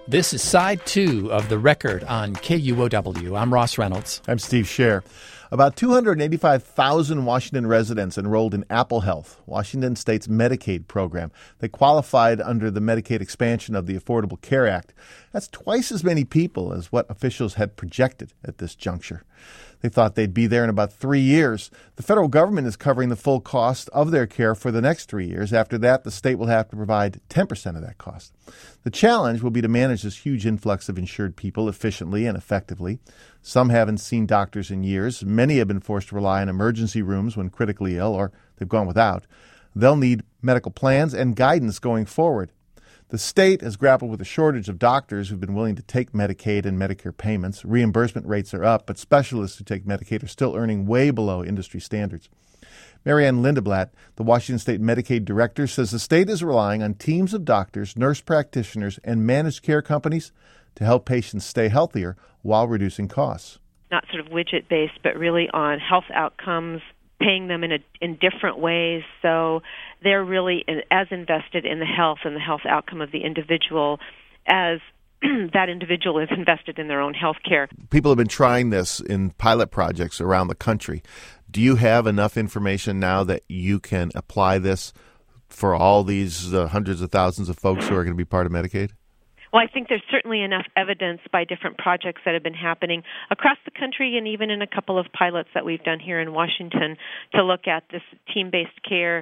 This is side 2 of The Record on KUOW. I'm Ross Reynolds. I'm Steve Scher. About 285,000 Washington residents enrolled in Apple Health, Washington State's Medicaid program. They qualified under the Medicaid expansion of the Affordable Care Act. That's twice as many people as what officials had projected at this juncture. They thought they'd be there in about 3 years. The federal government is covering the full cost of their care for the next 3 years. After that, the state will have to provide 10% of that cost. The challenge will be to manage this huge influx of insured people efficiently and effectively. Some haven't seen doctors in years. Many have been forced to rely on emergency rooms when critically ill, or they've gone without. They'll need medical plans and guidance going forward. The state has grappled with a shortage of doctors who've been willing to take Medicaid and Medicare payments. Reimbursement rates are up, but specialists who take Medicaid are still earning way below industry standards. Marianne Lindeblatt, the Washington State Medicaid Director, says the state is relying on teams of doctors, nurse practitioners, and managed care companies to help patients stay healthier while reducing costs. Not sort of widget-based, but really on health outcomes, paying them in different ways, so they're really as invested in the health and the health outcome of the individual as that individual is invested in their own health care. People have been trying this in pilot projects around the country. Do you have enough information now that you can apply this for all these hundreds of thousands of folks who are going to be part of Medicaid? Well, I think there's certainly enough evidence by different projects that have been happening across the country and even in a couple of pilots that we've done here in Washington to look at this team-based care,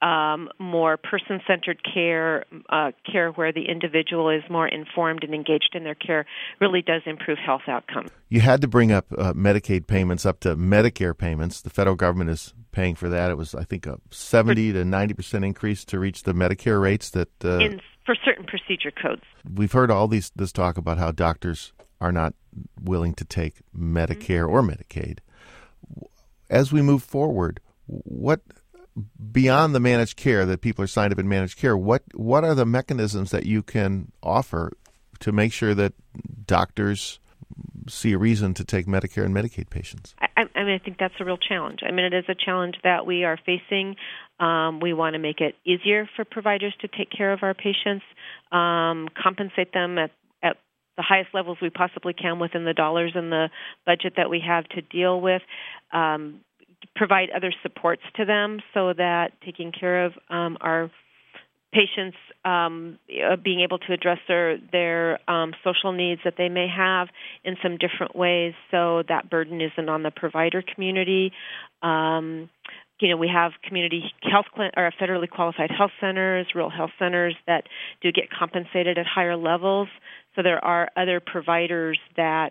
more person-centered care, care where the individual is more informed and engaged in their care, really does improve health outcomes. You had to bring up Medicaid payments up to Medicare payments. The federal government is paying for that. It was, I think, a 70 to 90% increase to reach the Medicare rates that for certain procedure codes. We've heard all this talk about how doctors are not willing to take Medicare or Medicaid. As we move forward, what beyond the managed care that people are signed up in managed care, what are the mechanisms that you can offer to make sure that doctors see a reason to take Medicare and Medicaid patients? I think that's a real challenge. It is a challenge that we are facing. We want to make it easier for providers to take care of our patients, compensate them at the highest levels we possibly can within the dollars and the budget that we have to deal with, provide other supports to them so that taking care of our patients being able to address their social needs that they may have in some different ways so that burden isn't on the provider community. We have community health or federally qualified health centers, rural health centers that do get compensated at higher levels. So there are other providers that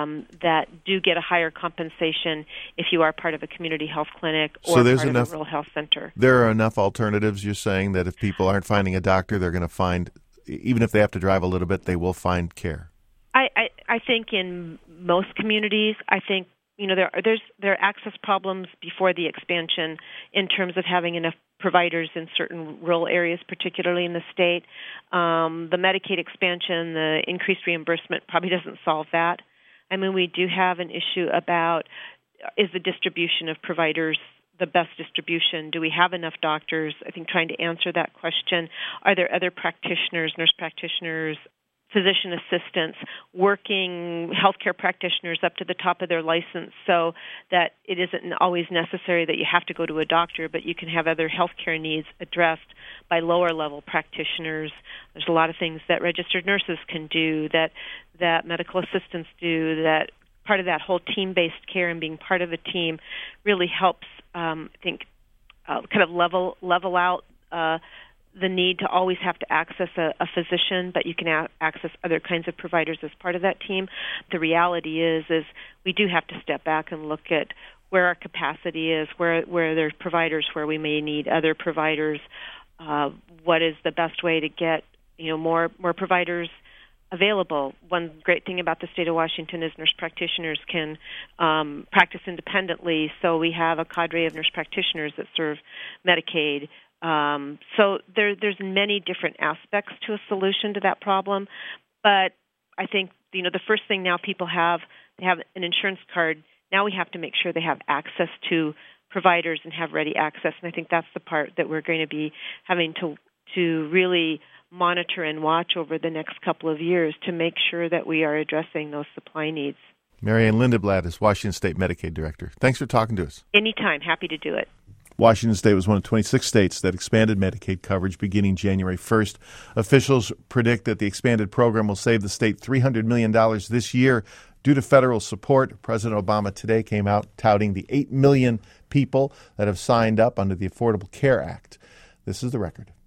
do get a higher compensation if you are part of a community health clinic or part of a rural health center. There are enough alternatives, you're saying, that if people aren't finding a doctor, they're going to find, even if they have to drive a little bit, they will find care. I think in most communities, there are access problems before the expansion in terms of having enough providers in certain rural areas, particularly in the state. The Medicaid expansion, the increased reimbursement probably doesn't solve that. We do have an issue about is the distribution of providers the best distribution? Do we have enough doctors? I think trying to answer that question. Are there other practitioners, nurse practitioners, physician assistants, working healthcare practitioners up to the top of their license so that it isn't always necessary that you have to go to a doctor, but you can have other healthcare needs addressed by lower-level practitioners. There's a lot of things that registered nurses can do, that medical assistants do, that part of that whole team-based care and being part of a team really helps, kind of level out the need to always have to access a physician, but you can access other kinds of providers as part of that team. The reality is we do have to step back and look at where our capacity is, where there's providers, where we may need other providers, what is the best way to get more providers available. One great thing about the state of Washington is nurse practitioners can practice independently, so we have a cadre of nurse practitioners that serve Medicaid. So there's many different aspects to a solution to that problem, but I think the first thing now they have an insurance card. Now we have to make sure they have access to providers and have ready access, and I think that's the part that we're going to be having to really monitor and watch over the next couple of years to make sure that we are addressing those supply needs. Marianne Lindeblad is Washington State Medicaid Director. Thanks for talking to us. Anytime. Happy to do it. Washington State was one of 26 states that expanded Medicaid coverage beginning January 1st. Officials predict that the expanded program will save the state $300 million this year due to federal support. President Obama today came out touting the 8 million people that have signed up under the Affordable Care Act. This is The Record.